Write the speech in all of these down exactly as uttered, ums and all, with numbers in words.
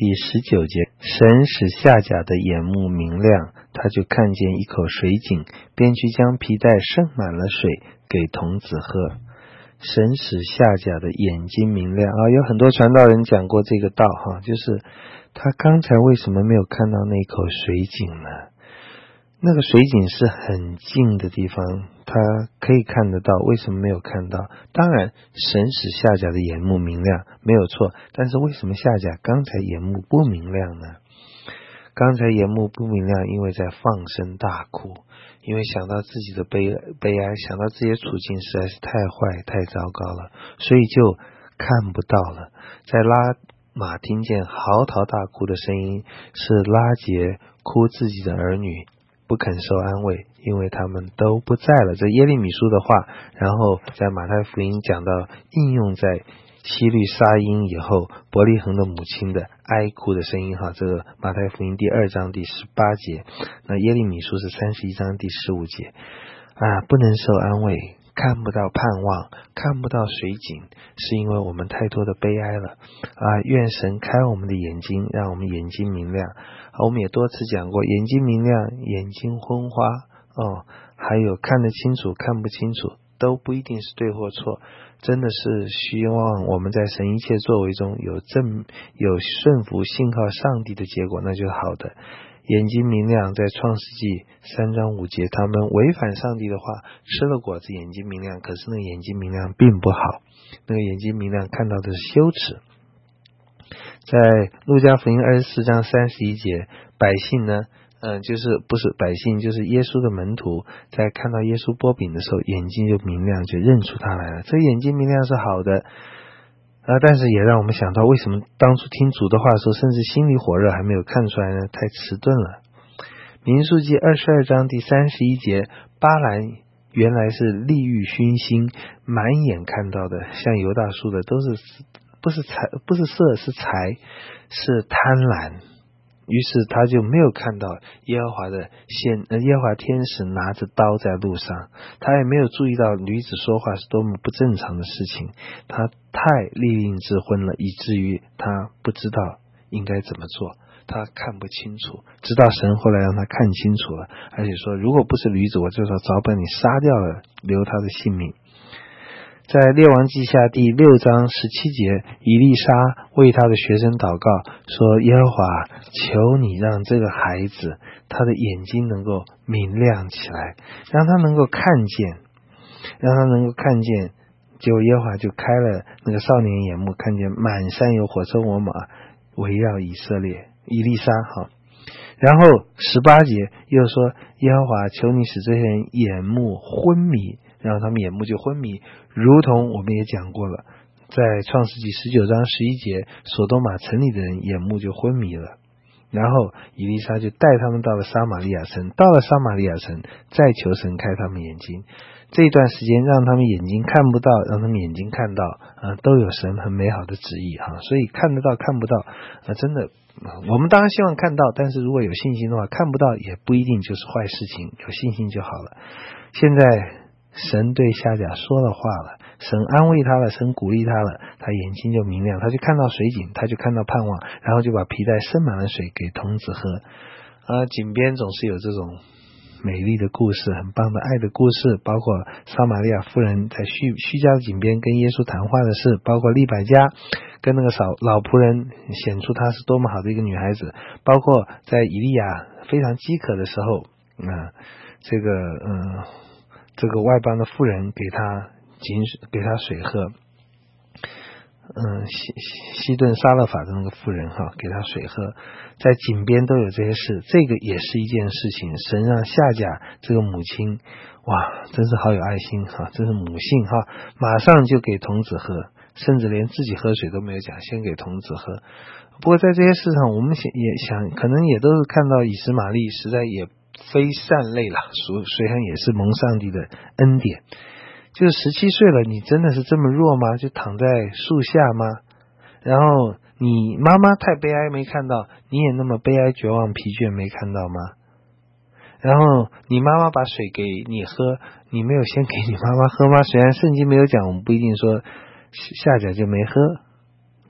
第十九节，神使夏甲的眼目明亮，他就看见一口水井，便去将皮带盛满了水给童子喝。神使夏甲的眼睛明亮啊，有很多传道人讲过这个道哈，就是他刚才为什么没有看到那口水井呢？那个水井是很近的地方，他可以看得到，为什么没有看到？当然神使夏甲的眼目明亮没有错，但是为什么夏甲刚才眼目不明亮呢？刚才眼目不明亮，因为在放声大哭，因为想到自己的悲悲哀，想到自己的处境实在是太坏太糟糕了，所以就看不到了。在拉玛听见嚎啕大哭的声音，是拉结哭自己的儿女，不肯受安慰，因为他们都不在了。这耶利米书的话，然后在马太福音讲到应用在希律杀婴以后伯利恒的母亲的哀哭的声音哈，这个马太福音第二章第十八节，那耶利米书是三十一章第十五节啊，不能受安慰，看不到盼望，看不到水井，是因为我们太多的悲哀了啊！愿神开我们的眼睛，让我们眼睛明亮。啊、我们也多次讲过，眼睛明亮，眼睛昏花哦，还有看得清楚，看不清楚，都不一定是对或错，真的是希望我们在神一切作为中有正有顺服信靠上帝的结果，那就是好的。眼睛明亮，在创世纪三章五节，他们违反上帝的话，吃了果子，眼睛明亮，可是那个眼睛明亮并不好，那个眼睛明亮看到的是羞耻。在路加福音二十四章三十一节，百姓呢嗯，就是不是百姓，就是耶稣的门徒，在看到耶稣擘饼的时候，眼睛就明亮，就认出他来了。这眼睛明亮是好的啊，但是也让我们想到，为什么当初听主的话的时候，甚至心里火热还没有看出来呢？太迟钝了。民数记二十二章第三十一节，巴兰原来是利欲熏心，满眼看到的，像犹大书的都是不是财，不是色，是财，是贪婪。于是他就没有看到耶和华的先呃耶和华天使拿着刀在路上，他也没有注意到女子说话是多么不正常的事情，他太利令智昏了，以至于他不知道应该怎么做，他看不清楚，直到神后来让他看清楚了，而且说如果不是女子，我就说早把你杀掉了，留他的性命。在列王记下第六章十七节，以利沙为他的学生祷告说，耶和华求你让这个孩子他的眼睛能够明亮起来，让他能够看见，让他能够看见，结果耶和华就开了那个少年眼目，看见满山有火车火马围绕以色列。以利沙好，然后十八节又说，耶和华求你使这些人眼目昏迷，让他们眼目就昏迷，如同我们也讲过了，在创世纪十九章十一节，所多玛城里的人眼目就昏迷了。然后以利沙就带他们到了撒玛利亚城，到了撒玛利亚城，再求神开他们眼睛。这段时间让他们眼睛看不到，让他们眼睛看到，呃、都有神很美好的旨意哈。所以看得到看不到，呃、真的、呃、我们当然希望看到，但是如果有信心的话，看不到也不一定就是坏事情，有信心就好了。现在神对夏甲说了话了，神安慰他了，神鼓励他了，他眼睛就明亮，他就看到水井，他就看到盼望，然后就把皮带盛满了水给童子喝。呃，井边总是有这种美丽的故事，很棒的爱的故事，包括撒玛利亚妇人在虚虚家的井边跟耶稣谈话的事，包括利百加跟那个老老仆人显出她是多么好的一个女孩子，包括在以利亚非常饥渴的时候，啊、呃，这个嗯。呃这个外邦的妇人给他井水，给他水喝，嗯，西西顿撒勒法的那个妇人哈，给他水喝，在井边都有这些事，这个也是一件事情。神让夏甲这个母亲，哇，真是好有爱心哈，真是母性哈，马上就给童子喝，甚至连自己喝水都没有讲，先给童子喝。不过在这些事上，我们也想，可能也都是看到以实玛利实在也非善类了，虽然也是蒙上帝的恩典。就是十七岁了，你真的是这么弱吗？就躺在树下吗？然后你妈妈太悲哀没看到，你也那么悲哀绝望疲倦没看到吗？然后你妈妈把水给你喝，你没有先给你妈妈喝吗？虽然圣经没有讲，我们不一定说夏甲就没喝，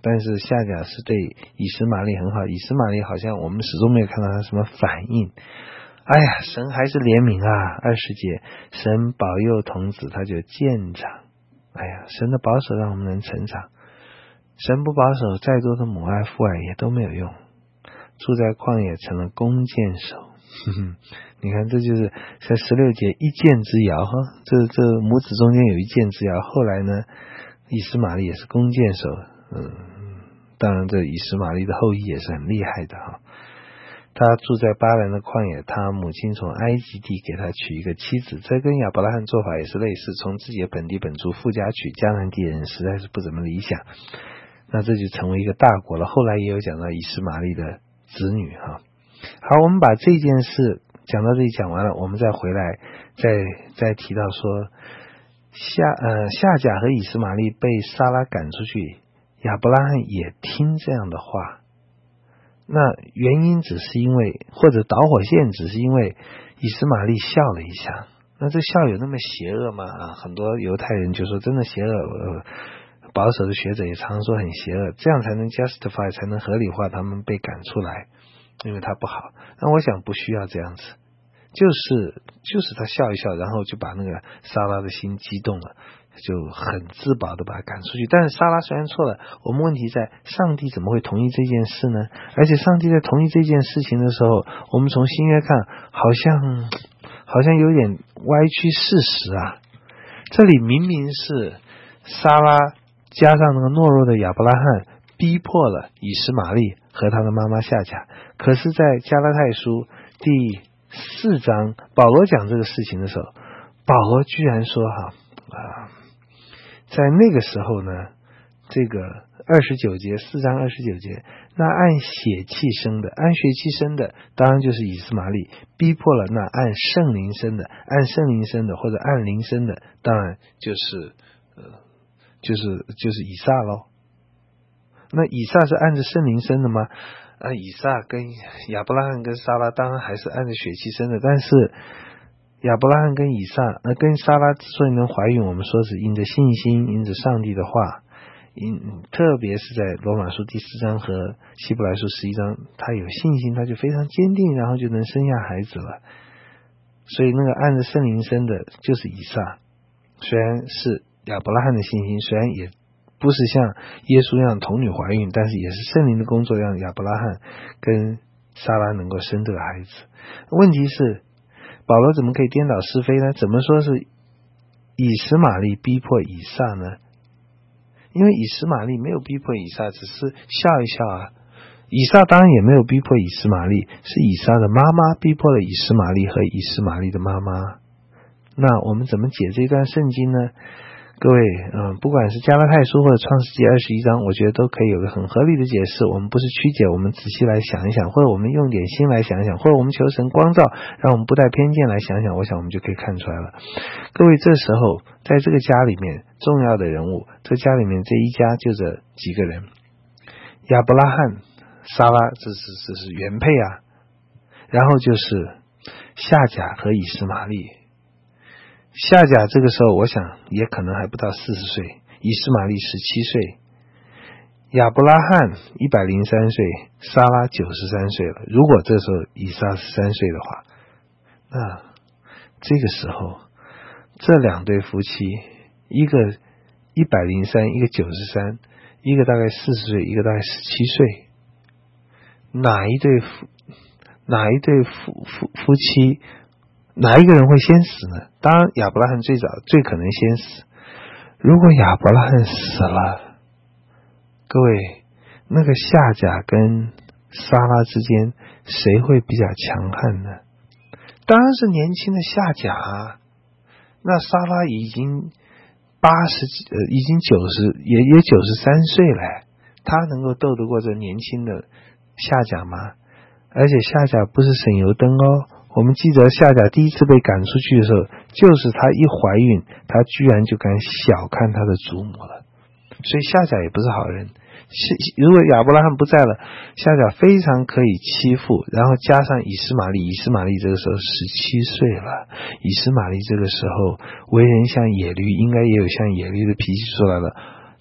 但是夏甲是对以实玛利很好，以实玛利好像我们始终没有看到他什么反应。哎呀，神还是怜悯啊！二十节，神保佑童子，他就渐长。哎呀，神的保守让我们能成长，神不保守，再多的母爱父爱也都没有用。住在旷野成了弓箭手，呵呵，你看这就是在十六节一箭之遥哈，这这母子中间有一箭之遥。后来呢，以实玛利也是弓箭手，嗯，当然这以实玛利的后裔也是很厉害的哈。他住在巴兰的旷野，他母亲从埃及地给他娶一个妻子，这跟亚伯拉罕做法也是类似，从自己的本地本族富家娶，迦南地人实在是不怎么理想，那这就成为一个大国了。后来也有讲到以实玛利的子女哈。好，我们把这件事讲到这里讲完了，我们再回来再再提到说夏呃夏甲和以实玛利被撒拉赶出去，亚伯拉罕也听这样的话。那原因只是因为，或者导火线只是因为以实玛利笑了一下。那这笑有那么邪恶吗？啊，很多犹太人就说真的邪恶，呃，保守的学者也常说很邪恶，这样才能 justify 才能合理化他们被赶出来，因为他不好。那我想不需要这样子，就是就是他笑一笑，然后就把那个撒拉的心激动了，就很自保的把他赶出去。但是撒拉虽然错了，我们问题在上帝怎么会同意这件事呢？而且上帝在同意这件事情的时候，我们从新约看好像好像有点歪曲事实啊。这里明明是撒拉加上那个懦弱的亚伯拉罕逼迫了以实玛利和他的妈妈夏甲，可是在加拉太书第四章保罗讲这个事情的时候，保罗居然说哈啊，在那个时候呢，这个二十九节四章二十九节，那按血气生的，按血气生的当然就是以实玛利，逼迫了那按圣灵生的，按圣灵生的或者按灵生的当然就是呃就是就是以撒咯。那以撒是按着圣灵生的吗？啊，以撒跟亚伯拉罕跟撒拉当然还是按着血气生的，但是亚伯拉罕跟以撒呃跟撒拉之所以能怀孕，我们说是因着信心，因着上帝的话，因特别是在罗马书第四章和希伯来书十一章，他有信心，他就非常坚定，然后就能生下孩子了。所以那个按着圣灵生的就是以撒，虽然是亚伯拉罕的信心，虽然也不是像耶稣一样童女怀孕，但是也是圣灵的工作让亚伯拉罕跟撒拉能够生这个孩子。问题是保罗怎么可以颠倒是非呢？怎么说是以实玛利逼迫以撒呢？因为以实玛利没有逼迫以撒，只是笑一笑啊。以撒当然也没有逼迫以实玛利，是以撒的妈妈逼迫了以实玛利和以实玛利的妈妈。那我们怎么解这段圣经呢？各位，嗯，不管是加拉太书或者创世纪二十一章，我觉得都可以有个很合理的解释。我们不是曲解，我们仔细来想一想，或者我们用点心来想一想，或者我们求神光照，让我们不带偏见来想想，我想我们就可以看出来了。各位，这时候在这个家里面重要的人物，这家里面这一家就这几个人，亚伯拉罕、撒拉，这是这是原配啊，然后就是夏甲和以实玛利。夏甲这个时候我想也可能还不到四十岁，以实玛利十七岁，亚伯拉罕一百零三岁，撒拉九十三岁了。如果这时候以撒十三岁的话，那这个时候这两对夫妻，一个一百零三，一个九十三，一个大概四十岁，一个大概十七岁，哪一对夫哪一对夫夫夫妻哪一个人会先死呢？当然亚伯拉罕最早最可能先死。如果亚伯拉罕死了，各位，那个夏甲跟撒拉之间谁会比较强悍呢？当然是年轻的夏甲啊。那撒拉已经八十呃已经九十也也九十三岁了，他能够斗得过这年轻的夏甲吗？而且夏甲不是省油灯哦。我们记得夏甲第一次被赶出去的时候，就是她一怀孕，她居然就敢小看她的祖母了。所以夏甲也不是好人。如果亚伯拉罕不在了，夏甲非常可以欺负，然后加上以实玛利，以实玛利这个时候十七岁了，以实玛利这个时候为人像野驴，应该也有像野驴的脾气出来了。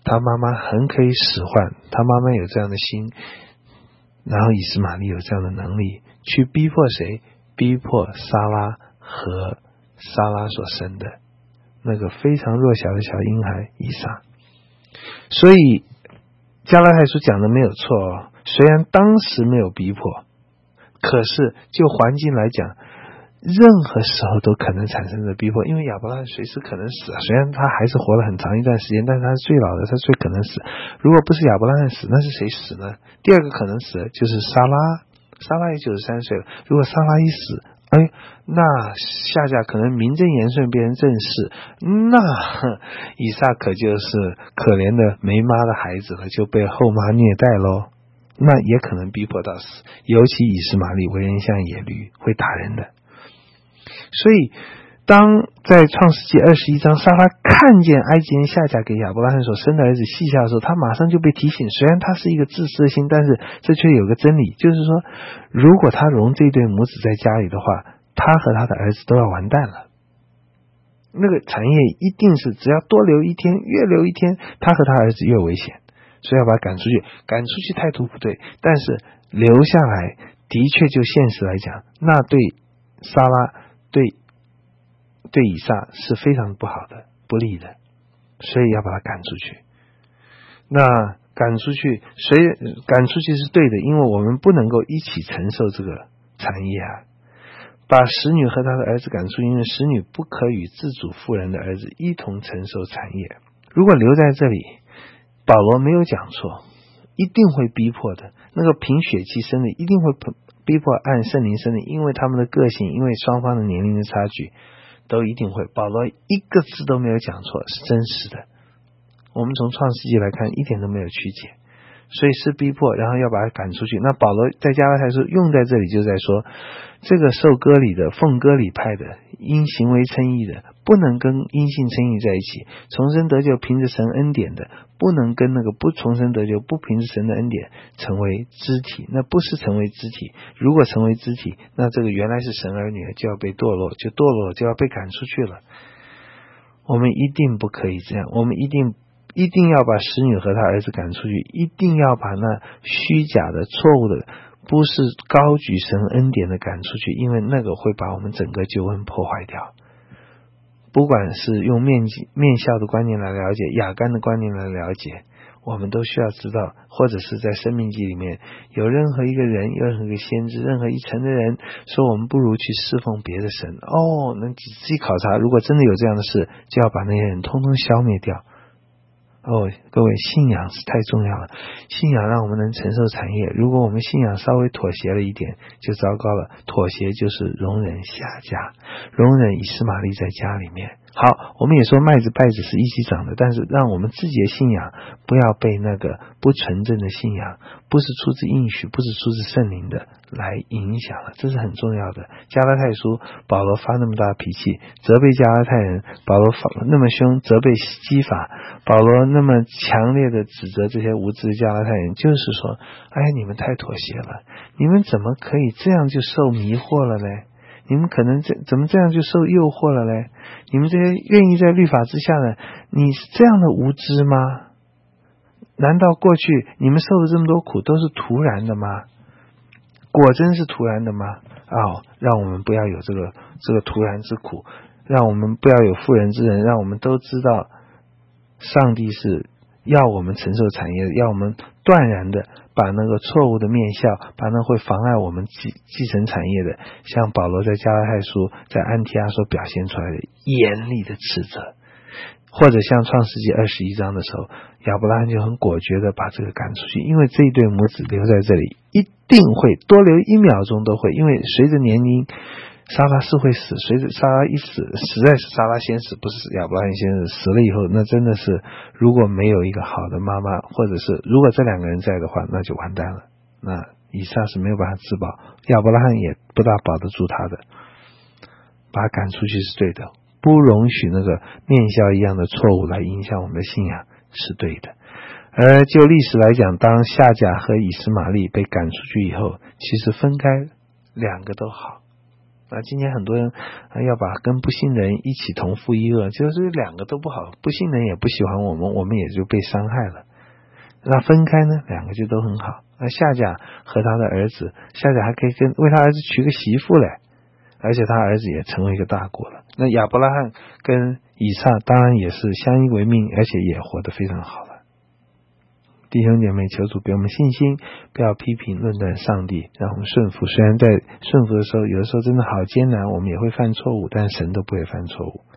他妈妈很可以使唤，他妈妈有这样的心，然后以斯玛利有这样的能力去逼迫谁？逼迫撒拉和撒拉所生的那个非常弱小的小婴孩以撒。所以加拉太书讲的没有错哦，虽然当时没有逼迫，可是就环境来讲，任何时候都可能产生的逼迫，因为亚伯拉罕随时可能死啊。虽然他还是活了很长一段时间，但是他是最老的，他最可能死。如果不是亚伯拉罕死，那是谁死呢？第二个可能死的就是撒拉，撒拉也九十三岁了。如果撒拉一死，哎，那夏甲可能名正言顺变成正室，那以撒可就是可怜的没妈的孩子了，就被后妈虐待咯。那也可能逼迫到死，尤其以实玛利为人像野驴，会打人的。所以当在创世纪二十一章，撒拉看见埃及人夏甲给亚伯拉罕所生的儿子细笑的时候，他马上就被提醒，虽然他是一个自私的心，但是这却有个真理，就是说如果他容这对母子在家里的话，他和他的儿子都要完蛋了。那个产业一定是只要多留一天，越留一天，他和他儿子越危险，所以要把他赶出去。赶出去态度不对，但是留下来的确就现实来讲，那对撒拉对对以撒是非常不好的，不利的，所以要把他赶出去。那赶出去，谁赶出去是对的，因为我们不能够一起承受这个产业啊。把使女和他的儿子赶出去，因为使女不可与自主妇人的儿子一同承受产业。如果留在这里，保罗没有讲错，一定会逼迫的。那个凭血气生的一定会逼迫按圣灵生的，因为他们的个性，因为双方的年龄的差距，都一定会。保罗一个字都没有讲错，是真实的。我们从创世纪来看，一点都没有曲解，所以是逼迫，然后要把他赶出去。那保罗在加拉太书用在这里，就在说这个受割礼的奉割礼派的因行为称义的，不能跟因信称义在一起。重生得救凭着神恩典的，不能跟那个不重生得救不凭着神的恩典成为肢体。那不是成为肢体，如果成为肢体，那这个原来是神儿女就要被堕落，就堕落就要被赶出去了。我们一定不可以这样，我们一定一定要把使女和他儿子赶出去，一定要把那虚假的错误的不是高举神恩典的赶出去，因为那个会把我们整个救恩破坏掉。不管是用面面校的观念来了解，雅干的观念来了解，我们都需要知道，或者是在生命记里面有任何一个人，有任何一个先知，任何一层的人说我们不如去侍奉别的神，哦，那仔细考察，如果真的有这样的事，就要把那些人通通消灭掉。哦，各位，信仰是太重要了，信仰让我们能承受产业，如果我们信仰稍微妥协了一点就糟糕了。妥协就是容忍下家，容忍以实玛利在家里面。好，我们也说麦子稗子是一起长的，但是让我们自己的信仰不要被那个不纯正的信仰，不是出自应许，不是出自圣灵的来影响了，这是很重要的。加拉太书保罗发那么大脾气责备加拉太人，保罗发那么凶责备基法，保罗那么强烈的指责这些无知的加拉太人，就是说哎，你们太妥协了，你们怎么可以这样就受迷惑了呢？你们可能这怎么这样就受诱惑了呢？你们这些愿意在律法之下呢，你是这样的无知吗？难道过去你们受的这么多苦都是突然的吗？果真是突然的吗？哦，让我们不要有这个这个突然之苦，让我们不要有妇人之仁，让我们都知道上帝是要我们承受产业的，要我们断然的把那个错误的面笑，把那会妨碍我们继继承产业的，像保罗在加拉太书在安提阿所表现出来的严厉的斥责，或者像创世纪二十一章的时候，亚伯拉罕就很果决的把这个赶出去，因为这一对母子留在这里一定会多留一秒钟都会，因为随着年龄撒拉是会死，随着撒拉一死，实在是撒拉先死，不是亚伯拉罕先死，死了以后那真的是如果没有一个好的妈妈，或者是如果这两个人在的话，那就完蛋了。那以撒是没有办法自保，亚伯拉罕也不大保得住他的，把他赶出去是对的，不容许那个面笑一样的错误来影响我们的信仰是对的。而就历史来讲，当夏甲和以实玛利被赶出去以后，其实分开两个都好， 啊，今天很多人要把跟不信人一起同负一恶，就是两个都不好，不信人也不喜欢我们，我们也就被伤害了。那分开呢，两个就都很好。那夏甲和他的儿子，夏甲还可以跟为他儿子娶个媳妇嘞，而且他儿子也成为一个大国了。那亚伯拉罕跟以撒当然也是相依为命，而且也活得非常好了。弟兄姐妹，求主给我们信心，不要批评论断上帝，让我们顺服。虽然在顺服的时候，有的时候真的好艰难，我们也会犯错误，但神都不会犯错误。